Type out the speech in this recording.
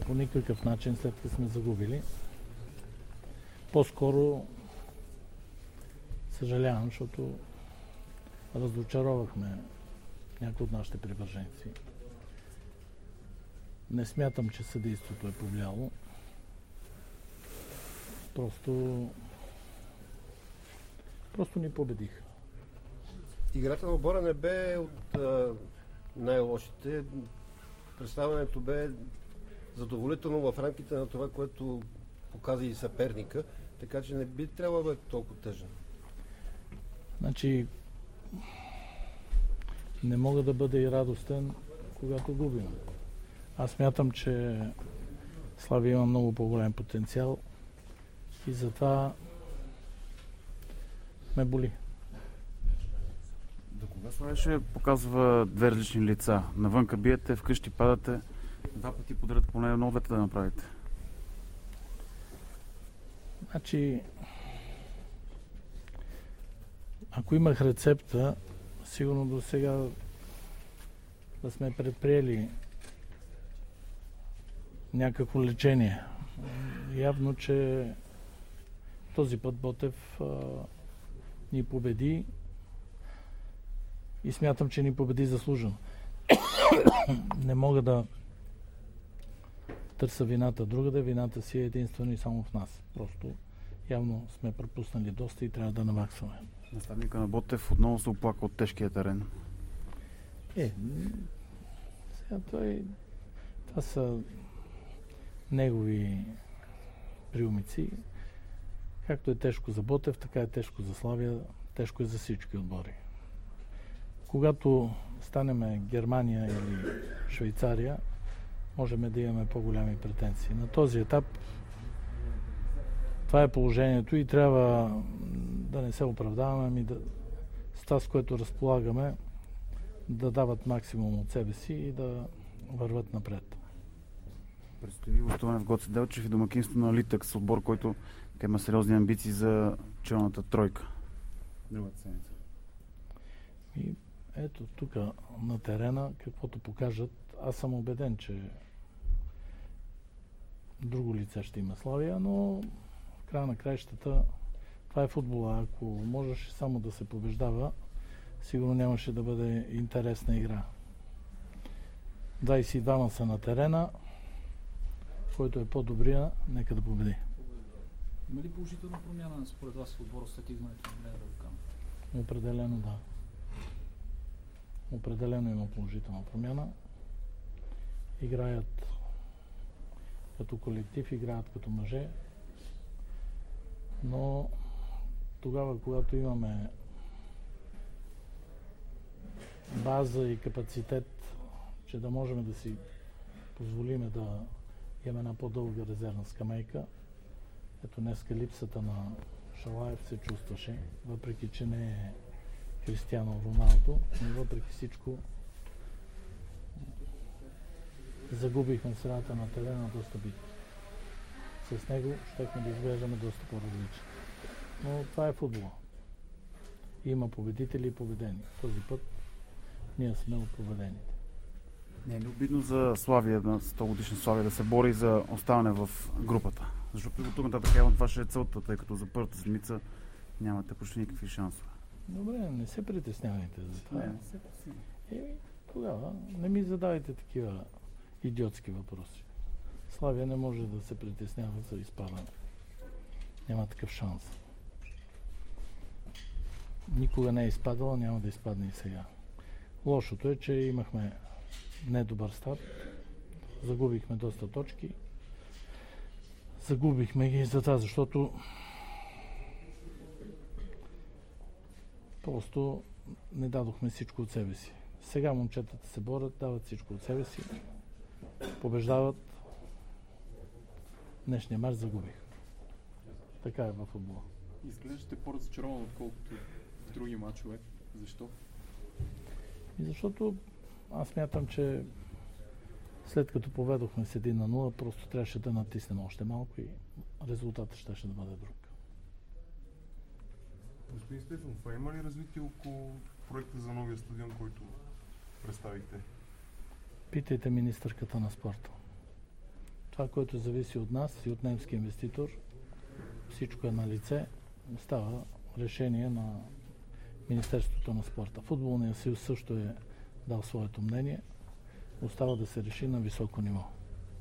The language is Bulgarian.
по никакъв начин, след като сме загубили. По-скоро съжалявам, защото разочаровахме някои от нашите привърженици. Не смятам, че съдейството е повлияло. Просто ни победиха. Играта на отбора не бе от най-лошите. Представянето бе задоволително в рамките на това, което показа и съперника, така че не би трябвало да бъде толкова тъжен. Значи, не мога да бъда и радостен, когато губим. Аз смятам, че Славия има много по-голям потенциал и затова ме боли. До кога Славия ще показва две различни лица? Навънка биете, вкъщи падате, два пъти подред поне едно двете да направите. Значи, ако имах рецепта, сигурно до сега да сме предприели някакво лечение. Явно, че този път Ботев ни победи и смятам, че ни победи заслужено. Не мога да търся вината другаде, вината си е единствено и само в нас. Просто явно сме пропуснали доста и трябва да наваксваме. Наставника на Ботев отново се оплака от тежкия терен. Сега това са негови приумици. Както е тежко за Ботев, така е тежко за Славия, тежко е за всички отбори. Когато станем Германия или Швейцария, можем да имаме по-голями претенции. На този етап това е положението и трябва да не се оправдаваме, ами с това, с което разполагаме, да дават максимум от себе си и да върват напред. Предстои гостуване в Гоце Делчев и домакинство на Литекс, отбор, който има сериозни амбиции за челната тройка. Другата седмица. И ето тук на терена, каквото покажат, аз съм убеден, че друго лице ще има Славия, но в края на краищата това е футбола. Ако можеше само да се побеждава, сигурно нямаше да бъде интересна игра. 22 са на терена, който е по-добрия, нека да победи. Има ли положителна промяна според вас в отбора след идването на Гленер Рукан? Определено да. Определено има положителна промяна. Играят като колектив, играят като мъже, но тогава, когато имаме база и капацитет, че да можем да си позволиме да имаме една по-дълга резервна скамейка, ето днеска липсата на Шалаев се чувстваше, въпреки че не е Кристиано Роналдо, но въпреки всичко загубихме средата на терена доста битки. С него щехме да изглеждаме доста по-различни. Но това е футбола. Има победители и победени. Този път ние сме от победените. Не е ли обидно за Славия, на 100 годишна Славия, да се бори за оставане в групата? Защото и от тук нататък явно това ще е целта, тъй като за първата седмица нямате почти никакви шансове. Добре, не се притеснявайте за това. Не се притеснявайте. Тогава не ми задавайте такива идиотски въпроси. Славия не може да се притеснява за изпадане. Няма такъв шанс. Никога не е изпадала, няма да изпадне и сега. Лошото е, че имахме недобър старт. Загубихме доста точки. Загубихме ги за това, защото просто не дадохме всичко от себе си. Сега момчетата се борят, дават всичко от себе си, побеждават. Днешния мач загубих. Така е във футбола. Изглеждате по-разочарован, отколкото в други мачове. Защо? И защото аз смятам, че след като поведохме с 1-0, просто трябваше да натиснем още малко и резултатът ще да бъде друг. Господин Стефанов, има ли развитие около проекта за новия стадион, който представихте? Питайте министърката на спорта. Това, което зависи от нас и от немския инвеститор, всичко е на лице, става решение на Министерството на спорта. Футболният съюз също е дал своето мнение. Остава да се реши на високо ниво.